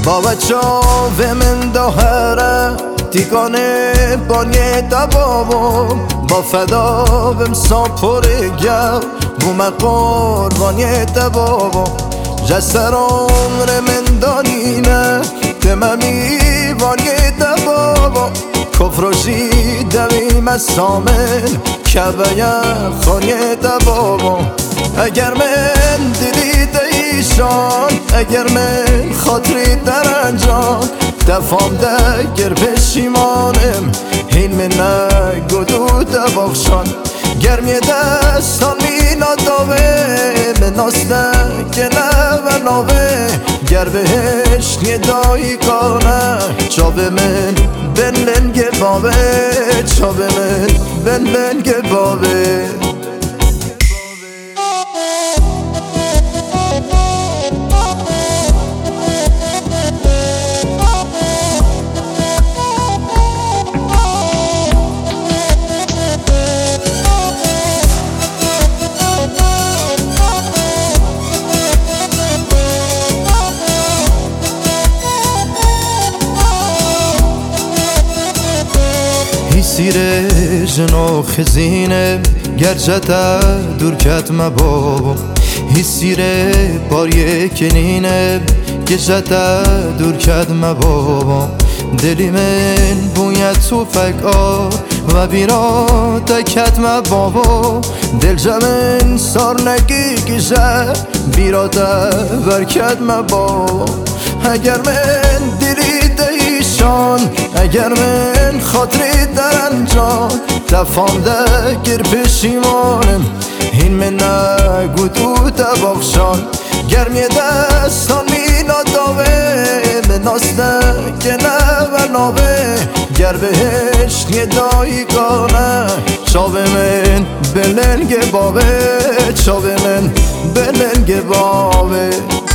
بابا چاوه من دهره دیگانه بانیه دبابم با فدا بم ساپوره گم بوم قربانیه دبابم جسر عمر من دانینه دممی بانیه دبابم کفروشی دمی مسامن کبه خانیه دبابم اگر من دلی دیشان اگر من خاطری در انجام دفام دگر پشیمانم این من نگدو دباخشان گرمی دستان می ناداوه من ناسته گله و ناوه گر بهش ندایی کانه چابه من بن لنگ بابه چابه من بن لنگ بابه سیره جنو خزینه گرجتا دور کت مبابو هی سیره باریه کنینه گرجتا دور کت مبابو دلی من بوید تو فکر و بیرا تکت مبابو دل جمن سار نگی گیجه بیرا تا برکت مبابو اگر من دلی دیشان اگر من خاطری در انجام دفام دگر پشیمانم این من نگو تو دباخشان گرمی دستان می ناداوه من ناسته گله و ناوه گر بهش ندایی کانه چاوه من بلنگ بابه چاوه من بلنگ بابه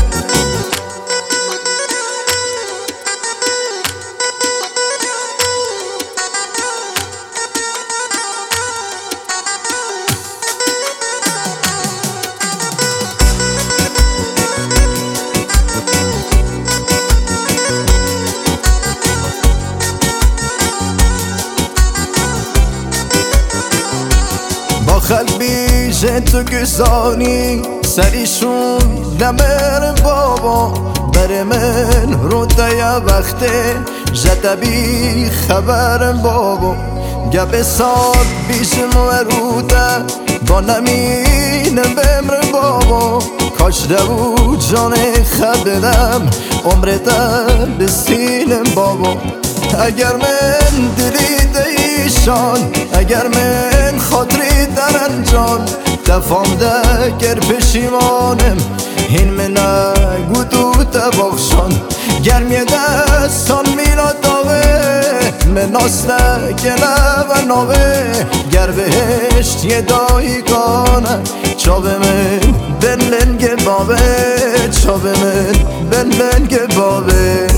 قلبی تو گزانی سریشون نمر بابا بر من رو دیا وقته جدبی خبرم بابا گب سال بیشم وروده با نمینم بمر بابا کاش دو جان خبرم عمر در بسینم بابا اگر من دلی دیشان اگر من خاطری در انجام دفام دگر پشیمانم این من نگو تو دباخشان گرمی دستان میرا داوه من ناسته گله و ناوه گر بهشت یه دایی کانه چابه من بن لنگ بابه چابه من بن لنگ بابه